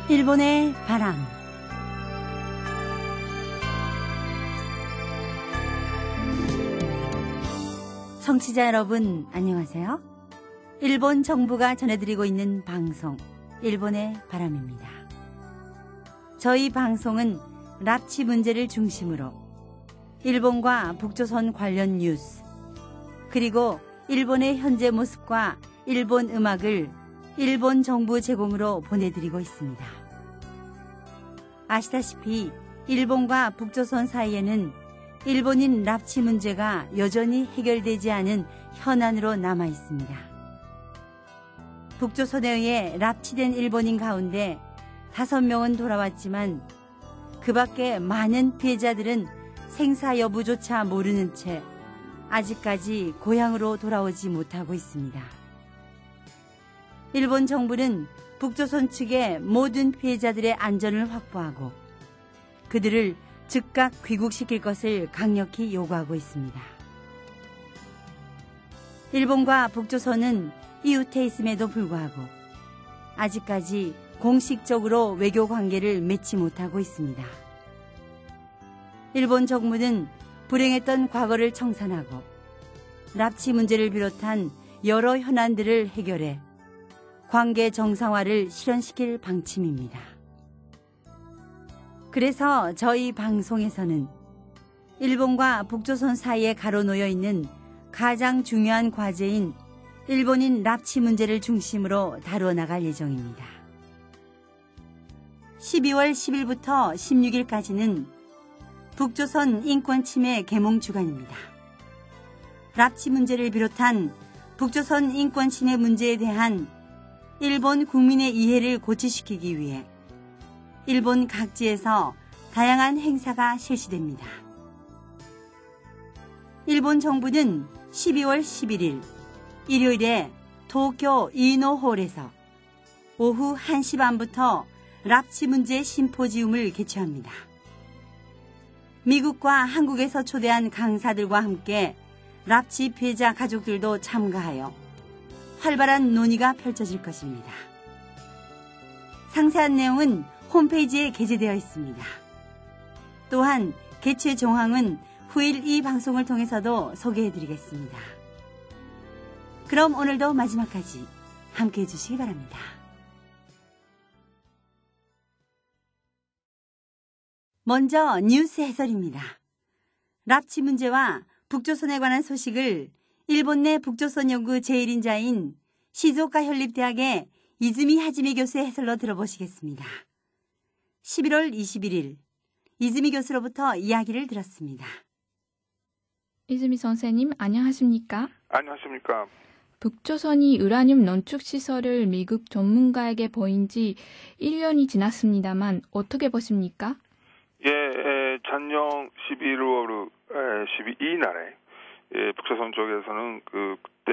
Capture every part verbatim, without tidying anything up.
일본의 바람. 청취자 여러분, 안녕하세요. 일본 정부가 전해드리고 있는 방송, 일본의 바람입니다. 저희 방송은 납치 문제를 중심으로 일본과 북조선 관련 뉴스, 그리고 일본의 현재 모습과 일본 음악을 일본 정부 제공으로 보내드리고 있습니다. 아시다시피 일본과 북조선 사이에는 일본인 납치 문제가 여전히 해결되지 않은 현안으로 남아 있습니다. 북조선에 의해 납치된 일본인 가운데 다섯 명은 돌아왔지만 그 밖에 많은 피해자들은 생사 여부조차 모르는 채 아직까지 고향으로 돌아오지 못하고 있습니다. 일본 정부는 북조선 측의 모든 피해자들의 안전을 확보하고 그들을 즉각 귀국시킬 것을 강력히 요구하고 있습니다. 일본과 북조선은 이웃해 있음에도 불구하고 아직까지 공식적으로 외교 관계를 맺지 못하고 있습니다. 일본 정부는 불행했던 과거를 청산하고 납치 문제를 비롯한 여러 현안들을 해결해 관계 정상화를 실현시킬 방침입니다. 그래서 저희 방송에서는 일본과 북조선 사이에 가로놓여 있는 가장 중요한 과제인 일본인 납치 문제를 중심으로 다루어 나갈 예정입니다. 십이월 십일부터 십육일까지는 북조선 인권침해 계몽 주간입니다. 납치 문제를 비롯한 북조선 인권침해 문제에 대한 일본 국민의 이해를 고취시키기 위해 일본 각지에서 다양한 행사가 실시됩니다. 일본 정부는 십이월 십일일 일요일에 도쿄 이노홀에서 오후 한 시 반부터 납치 문제 심포지움을 개최합니다. 미국과 한국에서 초대한 강사들과 함께 납치 피해자 가족들도 참가하여 활발한 논의가 펼쳐질 것입니다. 상세한 내용은 홈페이지에 게재되어 있습니다. 또한 개최 정황은 후일 이 방송을 통해서도 소개해드리겠습니다. 그럼 오늘도 마지막까지 함께해 주시기 바랍니다. 먼저 뉴스 해설입니다. 납치 문제와 북조선에 관한 소식을 일본 내 북조선 연구 제일 인자인 시즈오카 현립대학의 이즈미 하지미 교수의 해설로 들어보시겠습니다. 십일월 이십일일 이즈미 교수로부터 이야기를 들었습니다. 이즈미 선생님, 안녕하십니까? 안녕하십니까? 북조선이 우라늄 농축 시설을 미국 전문가에게 보인 지 일 년이 지났습니다만 어떻게 보십니까? 예, 에, 작년 십일월 십이일 날에 예, 북조선 쪽에서는 그 그때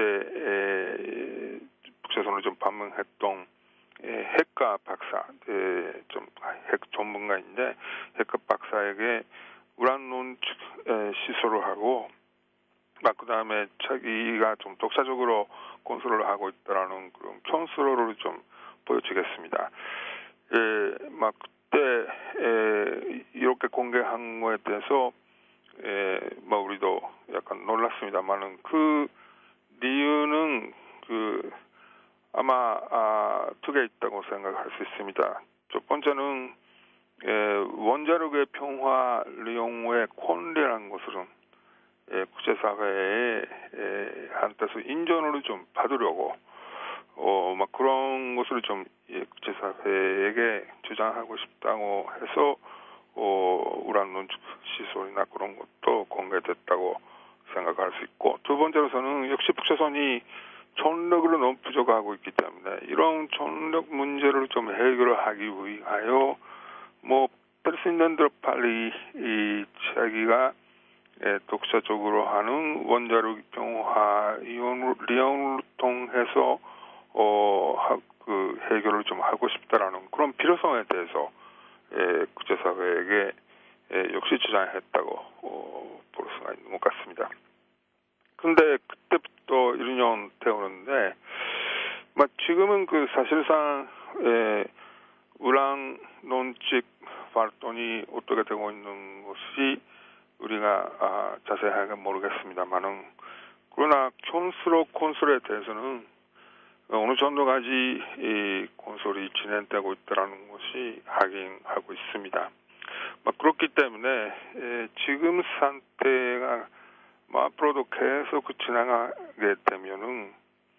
에, 북조선을 좀 방문했던 에, 핵가 박사, 에, 좀 핵 전문가인데 핵가 박사에게 우란 농축 에, 시설을 하고 막 그다음에 자기가 좀 독자적으로 건설을 하고 있다라는 그런 편수로를 좀 보여주겠습니다. 예, 막 그때 에, 이렇게 공개한 거에 대해서 에, 뭐 우리도 약간 놀랐습니다만은 그 이유는 그 아마 아, 두 개 있다고 생각할 수 있습니다. 첫 번째는 에, 원자력의 평화 리용의 권리라는 것은 에, 국제사회에 에, 한테서 인정을 좀 받으려고 어, 막 그런 것을 좀 예, 국제사회에게 주장하고 싶다고 해서 어, 우란 농축 시설이나 그런 것도 공개됐다고 생각할 수 있고, 두 번째로서는 역시 북조선이 전력으로 너무 부족하고 있기 때문에 이런 전력 문제를 좀 해결하기 위하여 뭐 될 수 있는 대로 빨리 이 자기가 예, 독자적으로 하는 원자력 평화 이온을 리온을 통해서 어, 하, 그 해결을 좀 하고 싶다라는 그런 필요성에 대해서 예, 국제사회에게 예, 역시 주장했다고 어, 볼 수가 있는 것 같습니다. 근데 그때부터 일 년 되었는데, 막 지금은 그 사실상 예, 우란 논칙 활동이 어떻게 되고 있는 것이 우리가 아, 자세하게 모르겠습니다만은 그러나 콘솔 콘솔에 대해서는 어느 정도까지 이 콘솔이 진행되고 있다는 것이 확인하고 있습니다. 그렇기 때문에 에, 지금 상태가 뭐 앞으로도 계속 진행하게 되면은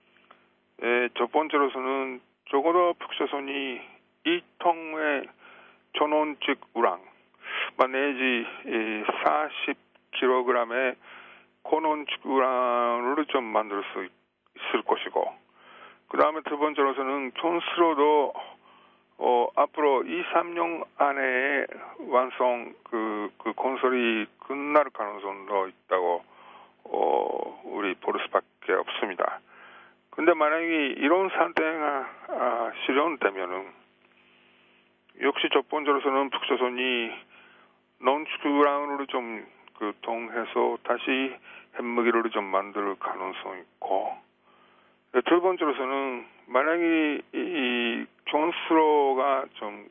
에, 첫 번째로서는 적어도 북조선이 이 통의 전원직 우랑 내지 사십 킬로그램의 고논직 우랑을 좀 만들 수 있을 것이고, 그 다음에 두 번째로서는 촌스로도 어, 앞으로 이, 삼 년 안에 완성 그, 그 건설이 끝날 가능성도 있다고 어, 우리 볼 수밖에 없습니다. 근데 만약에 이런 상태가 아, 실현되면은 역시 첫 번째로서는 북조선이 논축우랑으로 좀 그 통해서 다시 핵무기를 좀 만들 가능성이 있고, 두 번째로서는 만약에 이 촌스로가 좀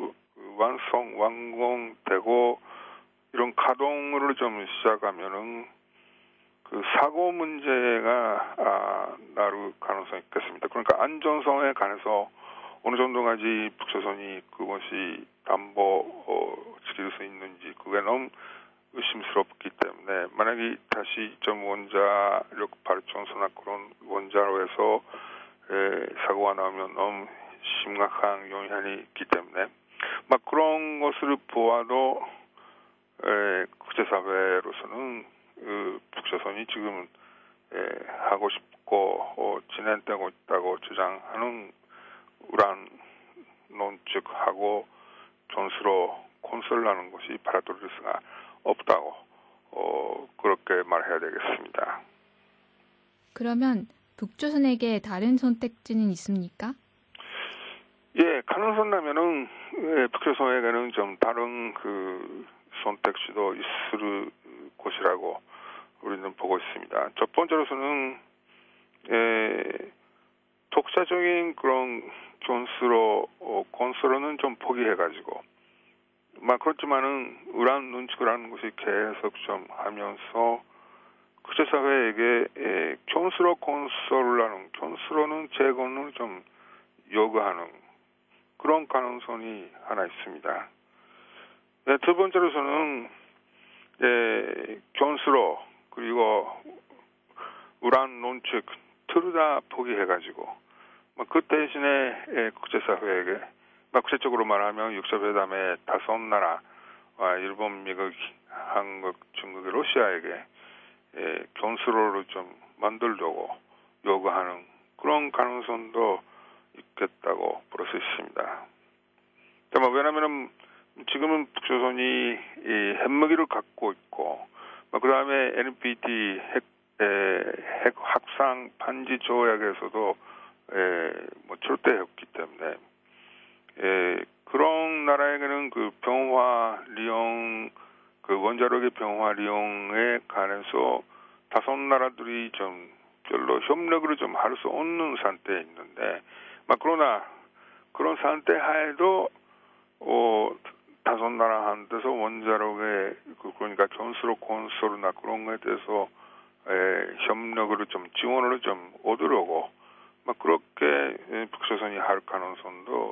완성 완공되고 이런 가동을 좀 시작하면은 그 사고 문제가 아, 나올 가능성이 있겠습니다. 그러니까 안전성에 관해서 어느 정도까지 북조선이 그것이 담보 어, 지킬 수 있는지 그게 너무 의심스럽기 때문에 만약에 다시 좀 원자력 발전소나 그런 원자로 해서 에, 사고가 나오면 너무 심각한 영향이 있기 때문에 막 그런 것을 보아도 에, 국제사회로서는 그 북조선이 지금 에, 하고 싶고 어, 진행되고 있다고 주장하는 우란 논측하고 전수로 콘솔하는 것이 받아들일 수가 없다고 어, 그렇게 말해야 되겠습니다. 그러면 북조선에게 다른 선택지는 있습니까? 예, 가능성이라면은 예, 북조선에게는 좀 다른 그 선택지도 있을 것이라고 우리는 보고 있습니다. 첫 번째로서는 예, 독자적인 그런 존스로 어, 콘솔은 좀 포기해가지고, 막 그렇지만은 우란 눈치를 하는 것이 계속 좀 하면서 국제사회에게 예, 존스로 콘솔을 하는 존스로는 재건을 좀 요구하는 그런 가능성이 하나 있습니다. 네, 두 번째로서는 예, 존스로 그리고 우란 논측 둘 다 포기해가지고 그 대신에 예, 국제사회에게 국제적으로 말하면 육사회담의 다섯 나라 일본, 미국, 한국, 중국, 러시아에게 예, 견수로를 좀 만들려고 요구하는 그런 가능성도 있겠다고 볼 수 있습니다. 왜냐하면 지금은 북조선이 이 핵무기를 갖고 있고, 그 다음에 엔피티 핵, 에, 핵 확산 반지 조약에서도 에, 뭐 절대했기 때문에 에, 그런 나라에게는 그 병화 리용 그 원자력의 병화 리용에 관해서 다섯 나라들이 좀 별로 협력을 좀 할 수 없는 상태에 있는데, 막 그러나 그런 상태 하에도 어, 다섯 나라한테서 원자력의 그 그러니까 견수로 콘솔이나 그런 거에 대해서 에, 협력을 좀 지원을 좀 얻으려고 막 그렇게 북조선이 할 가능성도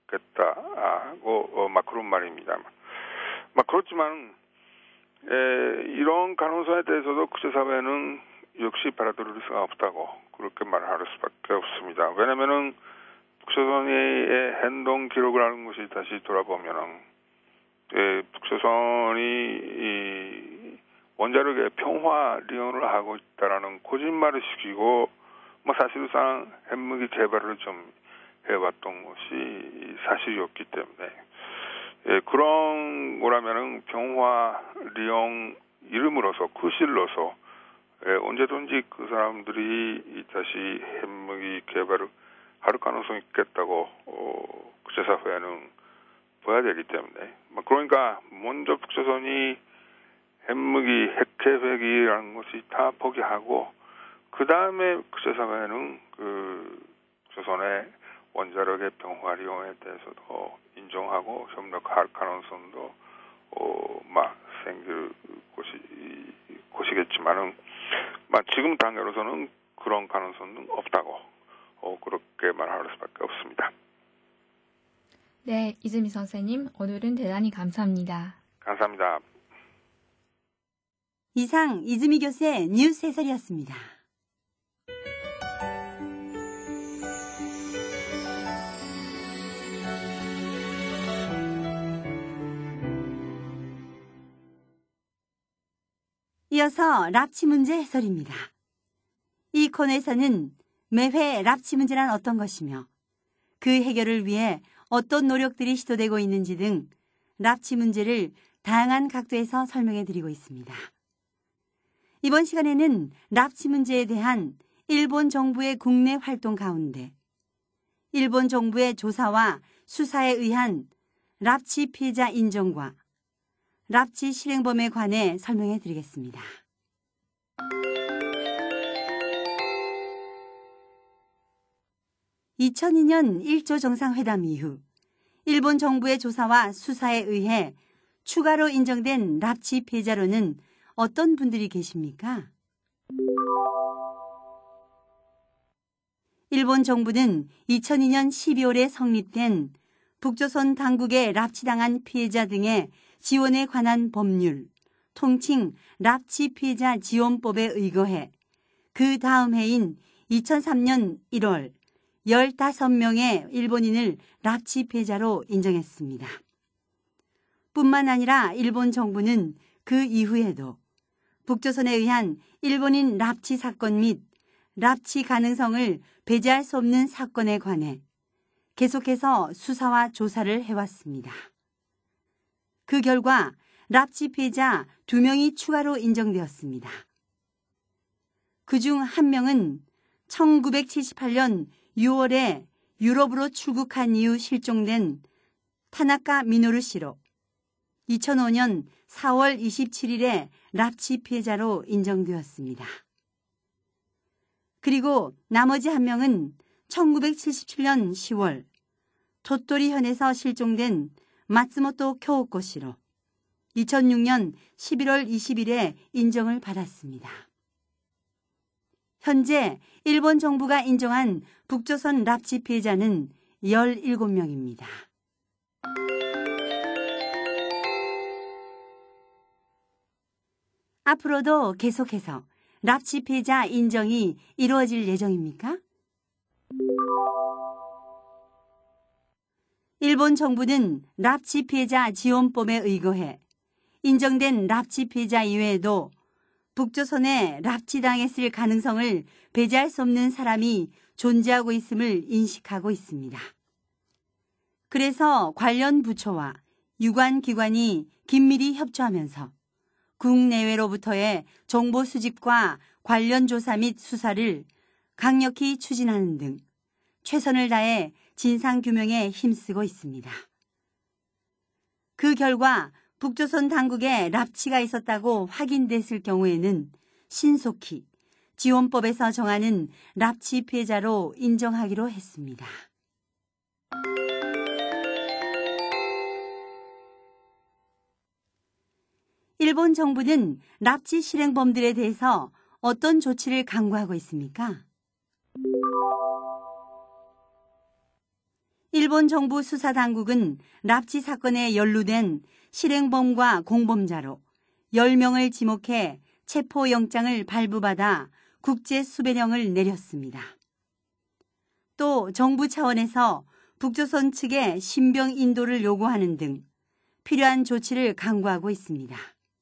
있겠다고 어, 막 그런 말입니다. 막 그렇지만 에, 이런 가능성에 대해서도 국제사회는 역시 받아들일 수가 없다고 그렇게 말할 수밖에 없습니다. 왜냐하면은 북조선의 행동 기록을 하는 것이 다시 돌아보면은 에, 북조선이 이 원자력의 평화 리언을 하고 있다라는 거짓말을 시키고 뭐 사실상 핵무기 개발을 좀 해왔던 것이 사실이었기 때문에 예, 그런 거라면은 평화 리옹 이름으로서 구실로서 예, 언제든지 그 사람들이 다시 핵무기 개발을 할 가능성이 있겠다고 어, 국제사회는 봐야 되기 때문에 그러니까 먼저 북조선이 핵무기 핵계획이라는 것이 다 포기하고 그 다음에 국제사회는 그 조선의 원자력의 병활용에 대해서도 인정하고 협력할 가능성도 어, 막 생길 것이 것이겠지만은, 막 지금 단계로서는 그런 가능성은 없다고 어, 그렇게 말할 수밖에 없습니다. 네, 이즈미 선생님, 오늘은 대단히 감사합니다. 감사합니다. 이상 이즈미 교수의 뉴스 해설이었습니다. 이어서 랍치 문제 해설입니다. 이 코너에서는 매회 랍치 문제란 어떤 것이며 그 해결을 위해 어떤 노력들이 시도되고 있는지 등 랍치 문제를 다양한 각도에서 설명해 드리고 있습니다. 이번 시간에는 랍치 문제에 대한 일본 정부의 국내 활동 가운데 일본 정부의 조사와 수사에 의한 랍치 피해자 인정과 랍치 실행범에 관해 설명해 드리겠습니다. 이천이 년 일조 정상회담 이후 일본 정부의 조사와 수사에 의해 추가로 인정된 랍치 피해자로는 어떤 분들이 계십니까? 일본 정부는 이천이 년 십이월에 성립된 북조선 당국의 납치당한 피해자 등의 지원에 관한 법률, 통칭 납치 피해자 지원법에 의거해 그 다음 해인 이천삼 년 일월 열다섯 명의 일본인을 납치 피해자로 인정했습니다. 뿐만 아니라 일본 정부는 그 이후에도 북조선에 의한 일본인 납치 사건 및 납치 가능성을 배제할 수 없는 사건에 관해 계속해서 수사와 조사를 해왔습니다. 그 결과 납치 피해자 두 명이 추가로 인정되었습니다. 그중 한 명은 천구백칠십팔 년 유월에 유럽으로 출국한 이후 실종된 타나카 미노루 씨로 이천오 년 사월 이십칠일에 납치 피해자로 인정되었습니다. 그리고 나머지 한 명은 천구백칠십칠 년 시월 도토리현에서 실종된 마츠모토 쿄오코 씨로 이천육 년 십일월 이십일에 인정을 받았습니다. 현재 일본 정부가 인정한 북조선 납치 피해자는 열일곱 명입니다. 앞으로도 계속해서 납치 피해자 인정이 이루어질 예정입니까? 일본 정부는 납치 피해자 지원법에 의거해 인정된 납치 피해자 이외에도 북조선에 납치당했을 가능성을 배제할 수 없는 사람이 존재하고 있음을 인식하고 있습니다. 그래서 관련 부처와 유관기관이 긴밀히 협조하면서 국내외로부터의 정보 수집과 관련 조사 및 수사를 강력히 추진하는 등 최선을 다해 진상규명에 힘쓰고 있습니다. 그 결과 북조선 당국에 납치가 있었다고 확인됐을 경우에는 신속히 지원법에서 정하는 납치 피해자로 인정하기로 했습니다. 일본 정부는 납치 실행범들에 대해서 어떤 조치를 강구하고 있습니까? 일본 정부 수사당국은 납치 사건에 연루된 실행범과 공범자로 열 명을 지목해 체포영장을 발부받아 국제수배령을 내렸습니다. 또 정부 차원에서 북조선 측에 신병 인도를 요구하는 등 필요한 조치를 강구하고 있습니다.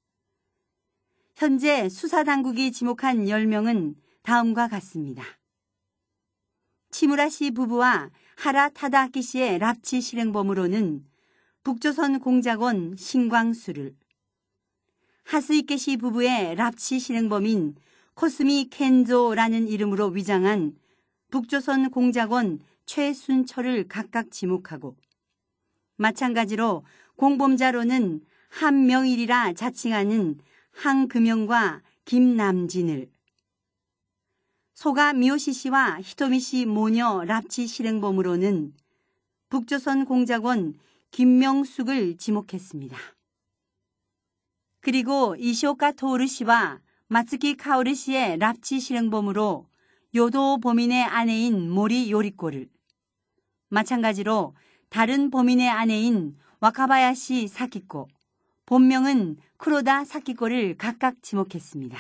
현재 수사당국이 지목한 열 명은 다음과 같습니다. 치무라 씨 부부와 하라 타다아키 씨의 납치 실행범으로는 북조선 공작원 신광수를, 하스이케 씨 부부의 납치 실행범인 코스미 켄조라는 이름으로 위장한 북조선 공작원 최순철을 각각 지목하고 마찬가지로 공범자로는 한명일이라 자칭하는 한금영과 김남진을, 소가 미요시 씨와 히토미 씨 모녀 납치 실행범으로는 북조선 공작원 김명숙을 지목했습니다. 그리고 이시오카 토오르 씨와 마츠키 카오르 씨의 납치 실행범으로 요도 범인의 아내인 모리 요리코를, 마찬가지로 다른 범인의 아내인 와카바야시 사키코, 본명은 쿠로다 사키코를 각각 지목했습니다.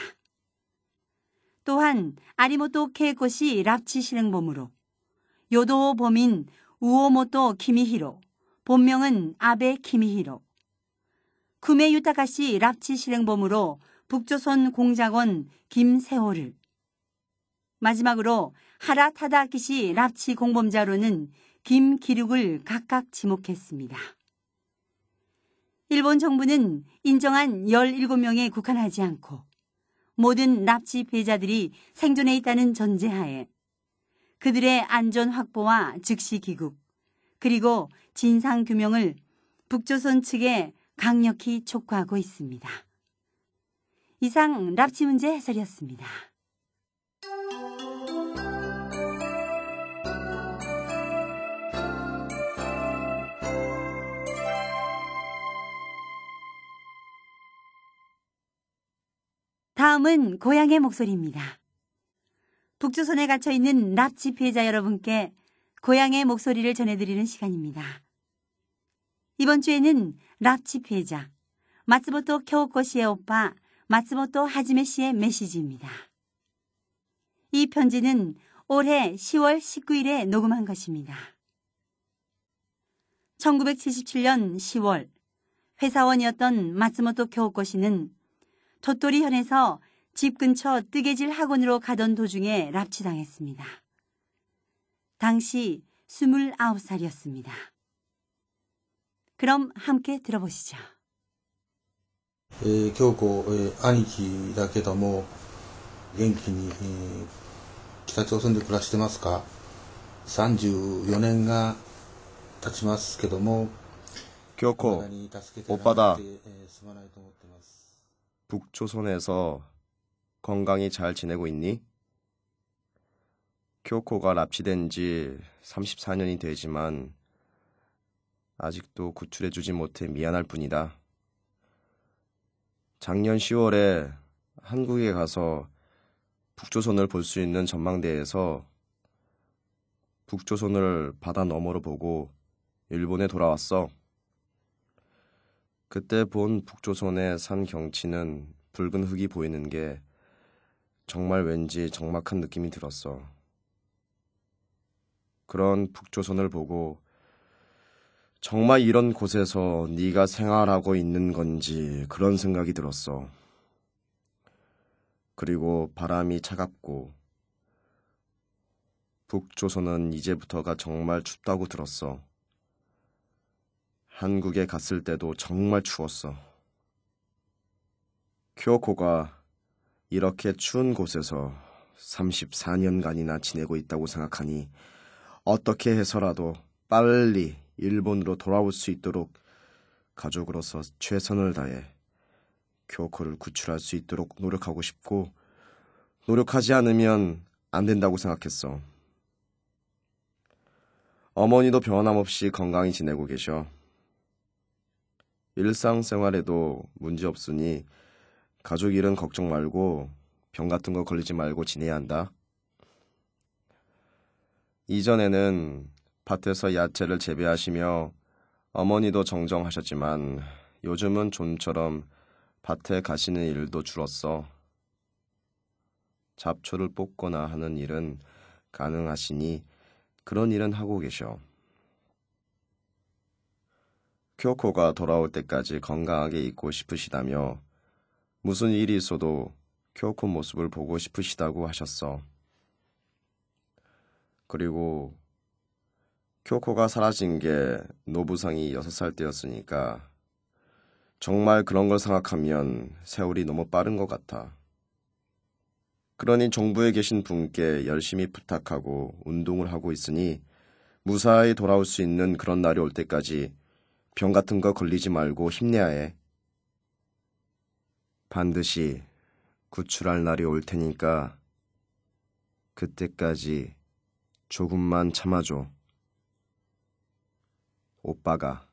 또한 아리모토 케이코 씨 납치 실행범으로 요도 범인 우오모토 키미히로, 본명은 아베 키미히로, 구메 유타카 씨 납치 실행범으로 북조선 공작원 김세호를, 마지막으로 하라 타다아키 씨 납치 공범자로는 김기륙을 각각 지목했습니다. 일본 정부는 인정한 열일곱 명에 국한하지 않고 모든 납치 피해자들이 생존해 있다는 전제하에 그들의 안전 확보와 즉시 귀국, 그리고 진상 규명을 북조선 측에 강력히 촉구하고 있습니다. 이상 납치 문제 해설이었습니다. 다음은 고향의 목소리입니다. 북조선에 갇혀있는 납치 피해자 여러분께 고향의 목소리를 전해드리는 시간입니다. 이번 주에는 납치 피해자 마츠모토 쿄오코 씨의 오빠 마츠모토 하지메 씨의 메시지입니다. 이 편지는 올해 시월 십구일에 녹음한 것입니다. 천구백칠십칠년 시월 회사원이었던 마츠모토 쿄오코 씨는 도토리현에서 집 근처 뜨개질 학원으로 가던 도중에 납치당했습니다. 당시 스물아홉 살이었습니다. 그럼 함께 들어보시죠. えー、京子、えー、兄貴だけども元気に、えー、北朝鮮で暮らしてますか？さんじゅうよねんが経ちますけども、 교코, 오빠다. えー、すまないと思ってます。 북조선에서 건강히 잘 지내고 있니? 교코가 납치된 지 삼십사 년이 되지만 아직도 구출해주지 못해 미안할 뿐이다. 작년 시월에 한국에 가서 북조선을 볼 수 있는 전망대에서 북조선을 바다 너머로 보고 일본에 돌아왔어. 그때 본 북조선의 산 경치는 붉은 흙이 보이는 게 정말 왠지 적막한 느낌이 들었어. 그런 북조선을 보고 정말 이런 곳에서 네가 생활하고 있는 건지 그런 생각이 들었어. 그리고 바람이 차갑고 북조선은 이제부터가 정말 춥다고 들었어. 한국에 갔을 때도 정말 추웠어. 쿄코가 이렇게 추운 곳에서 삼십사 년간이나 지내고 있다고 생각하니 어떻게 해서라도 빨리 일본으로 돌아올 수 있도록 가족으로서 최선을 다해 쿄코를 구출할 수 있도록 노력하고 싶고 노력하지 않으면 안 된다고 생각했어. 어머니도 변함없이 건강히 지내고 계셔. 일상생활에도 문제 없으니 가족 일은 걱정 말고 병 같은 거 걸리지 말고 지내야 한다. 이전에는 밭에서 야채를 재배하시며 어머니도 정정하셨지만 요즘은 좀처럼 밭에 가시는 일도 줄었어. 잡초를 뽑거나 하는 일은 가능하시니 그런 일은 하고 계셔. 쿄코가 돌아올 때까지 건강하게 있고 싶으시다며 무슨 일이 있어도 쿄코 모습을 보고 싶으시다고 하셨어. 그리고 쿄코가 사라진 게 노부상이 여섯 살 때였으니까 정말 그런 걸 생각하면 세월이 너무 빠른 것 같아. 그러니 정부에 계신 분께 열심히 부탁하고 운동을 하고 있으니 무사히 돌아올 수 있는 그런 날이 올 때까지 병 같은 거 걸리지 말고 힘내야 해. 반드시 구출할 날이 올 테니까 그때까지 조금만 참아줘. 오빠가.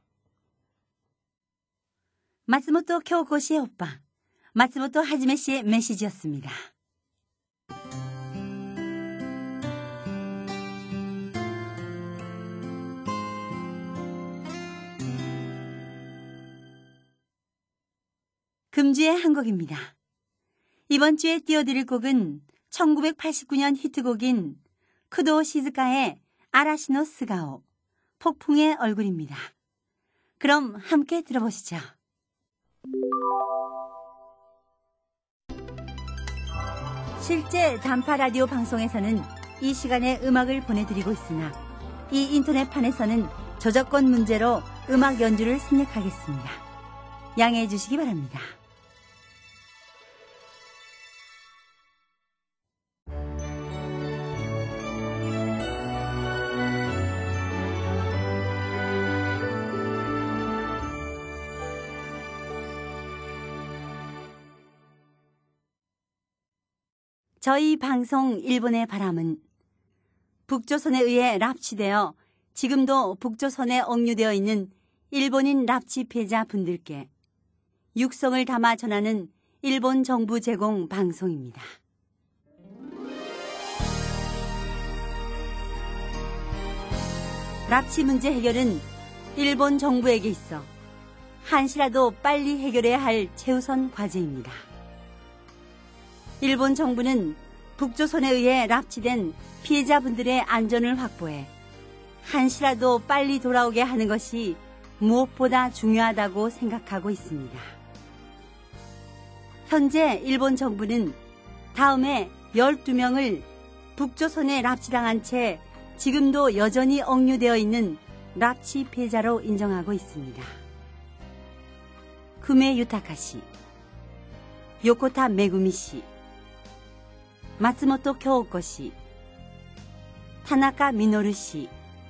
마츠모토 교코 씨의 오빠, 마츠모토 하지메 씨의 메시지였습니다. 금주의 한 곡입니다. 이번 주에 띄워드릴 곡은 천구백팔십구 년 히트곡인 크도 시즈카의 아라시노 스가오, 폭풍의 얼굴입니다. 그럼 함께 들어보시죠. 실제 단파 라디오 방송에서는 이 시간에 음악을 보내드리고 있으나 이 인터넷판에서는 저작권 문제로 음악 연주를 생략하겠습니다. 양해해 주시기 바랍니다. 저희 방송 일본의 바람은 북조선에 의해 납치되어 지금도 북조선에 억류되어 있는 일본인 납치 피해자 분들께 육성을 담아 전하는 일본 정부 제공 방송입니다. 납치 문제 해결은 일본 정부에게 있어 한시라도 빨리 해결해야 할 최우선 과제입니다. 일본 정부는 북조선에 의해 납치된 피해자분들의 안전을 확보해 한시라도 빨리 돌아오게 하는 것이 무엇보다 중요하다고 생각하고 있습니다. 현재 일본 정부는 다음에 열두 명을 북조선에 납치당한 채 지금도 여전히 억류되어 있는 납치 피해자로 인정하고 있습니다. 쿠메 유타카 씨, 요코타 메구미 씨, 마츠모토 교코 씨, 타나카 미노루 씨,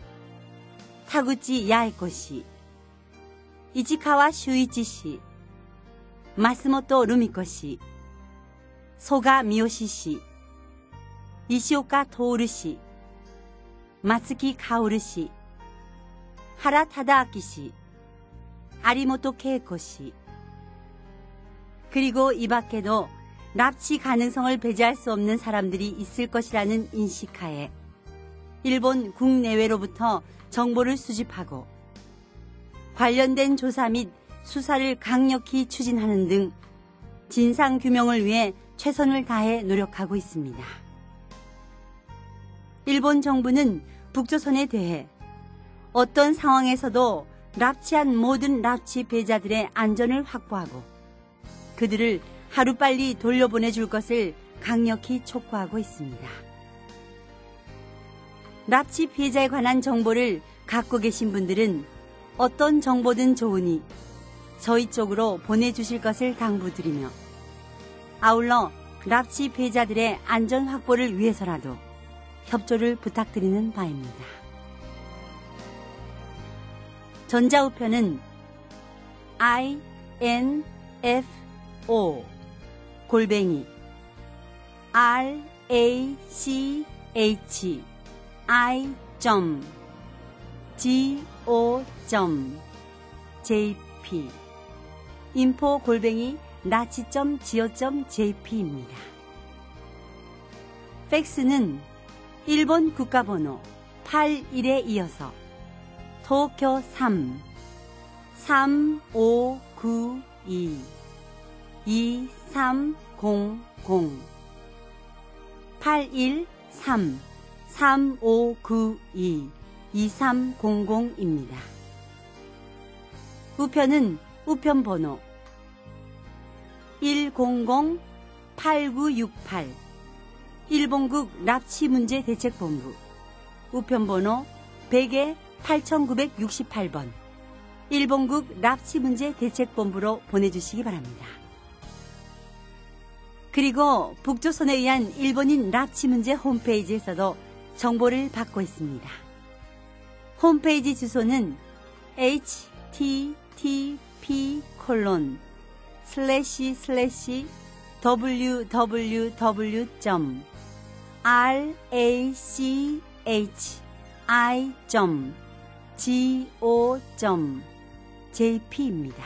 타구치 야에코 씨, 이치카와 슈이치 씨, 마스모토 루미코 씨, 소가 미요시 씨, 이시오카 토오르 씨, 마츠키 카오르 씨, 하라 타다아키 씨, 아리모토 케이코 씨, 그리고 이 밖에도 납치 가능성을 배제할 수 없는 사람들이 있을 것이라는 인식하에 일본 국내외로부터 정보를 수집하고 관련된 조사 및 수사를 강력히 추진하는 등 진상규명을 위해 최선을 다해 노력하고 있습니다. 일본 정부는 북조선에 대해 어떤 상황에서도 납치한 모든 납치 피해자들의 안전을 확보하고 그들을 하루빨리 돌려보내줄 것을 강력히 촉구하고 있습니다. 납치 피해자에 관한 정보를 갖고 계신 분들은 어떤 정보든 좋으니 저희 쪽으로 보내주실 것을 당부드리며 아울러 납치 피해자들의 안전 확보를 위해서라도 협조를 부탁드리는 바입니다. 전자우편은 아이 엔 에프 오 골뱅이 알 에이 씨 에이치 아이 지 오 제이 피 인포 골뱅이 나치 지 오 제이 피입니다. 팩스는 일본 국가번호 팔십일에 이어서 도쿄 삼 삼오구이 이삼공공 팔일삼 삼오구이 이삼공공입니다. 우편은 우편번호 일공공 팔구육팔 일본국 납치문제대책본부 우편번호 백에 팔천구백육십팔 번 일본국 납치문제대책본부로 보내주시기 바랍니다. 그리고 북조선에 의한 일본인 납치 문제 홈페이지에서도 정보를 받고 있습니다. 홈페이지 주소는 에이치 티 티 피 콜론 슬래시 슬래시 더블유 더블유 더블유 점 r a c h i g o j p입니다.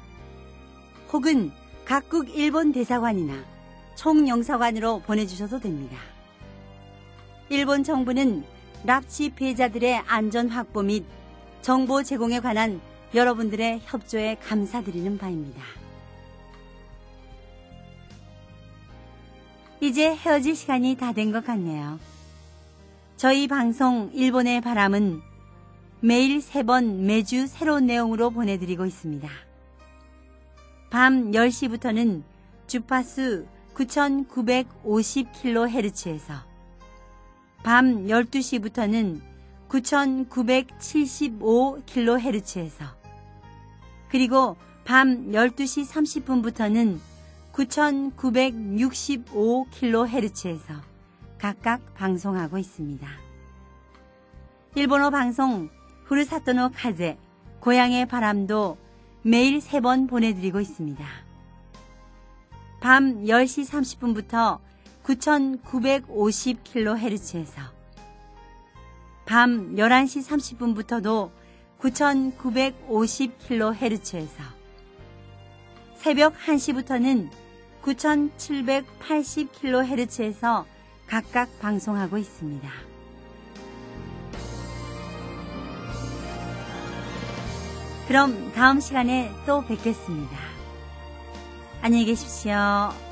혹은 각국 일본 대사관이나 총영사관으로 보내주셔도 됩니다. 일본 정부는 납치 피해자들의 안전 확보 및 정보 제공에 관한 여러분들의 협조에 감사드리는 바입니다. 이제 헤어질 시간이 다 된 것 같네요. 저희 방송 일본의 바람은 매일 세 번 매주 새로운 내용으로 보내드리고 있습니다. 밤 열 시부터는 주파수 구천구백오십 킬로헤르츠에서 밤 열두 시부터는 구천구백칠십오 킬로헤르츠에서 그리고 밤 열두 시 삼십 분부터는 구천구백육십오 킬로헤르츠에서 각각 방송하고 있습니다. 일본어 방송 후르사토노 카제, 고향의 바람도 매일 세 번 보내드리고 있습니다. 밤 열 시 삼십 분부터 구천구백오십 킬로헤르츠에서 밤 열한 시 삼십 분부터도 구천구백오십 킬로헤르츠에서 새벽 한 시부터는 구천칠백팔십 킬로헤르츠에서 각각 방송하고 있습니다. 그럼 다음 시간에 또 뵙겠습니다. 안녕히 계십시오.